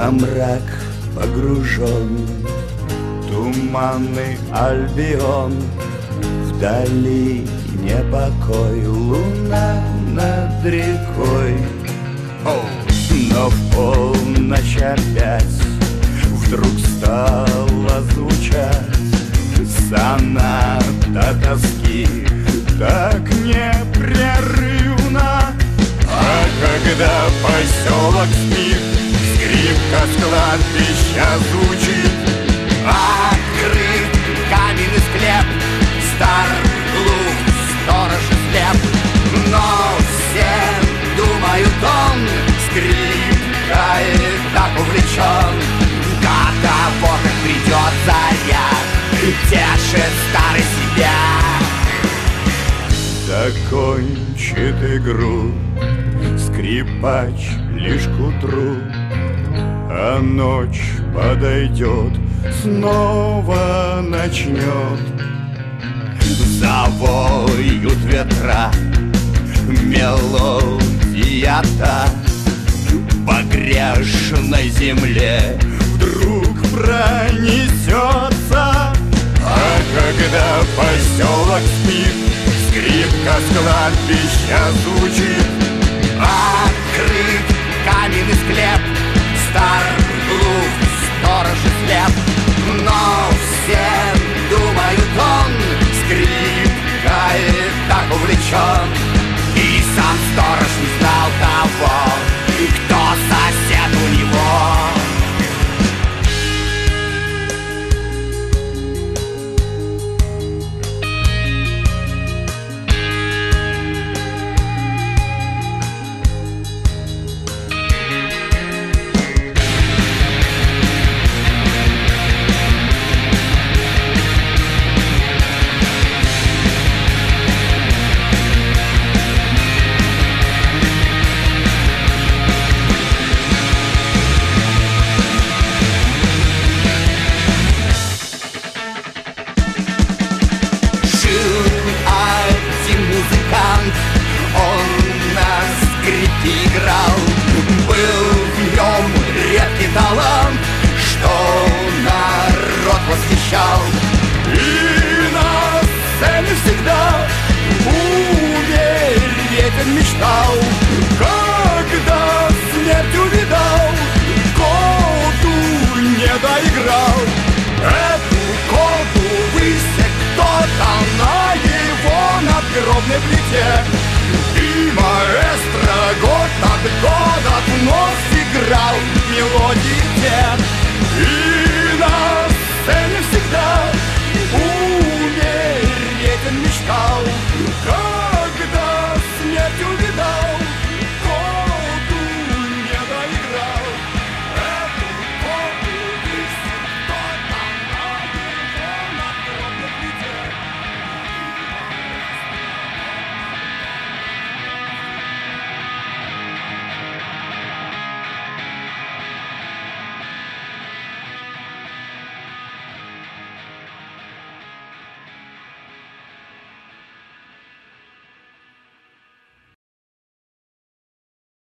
Во мрак погружен туманный Альбион, вдали непокой, луна над рекой. Но в полночь опять вдруг стала звучать соната тоски, так непрерывно. А когда поселок спит, скрипка с кладбища звучит. Открыт каменный склеп, стар, глух, сторож и слеп. Но все думают, он скрипкой так увлечен. До того, как придет заря, тешит старый себя. Закончит игру скрипач лишь к утру, а ночь подойдет, снова начнет. Завоют ветра, мелодия та по грешной земле вдруг пронесется. А когда поселок спит, скрипка с кладбища звучит. Открыт каменный склеп, стар, глух, сторож и слеп. Но все думают, он скрипкой так увлечен. И сам сторож не знал того, кто сосед у него. И на сцене всегда уверен мечтал, когда смерть увидал, коду не доиграл. Эту коду высек кто-то на его надгробной плите. И маэстро год от года вновь играл мелодии те.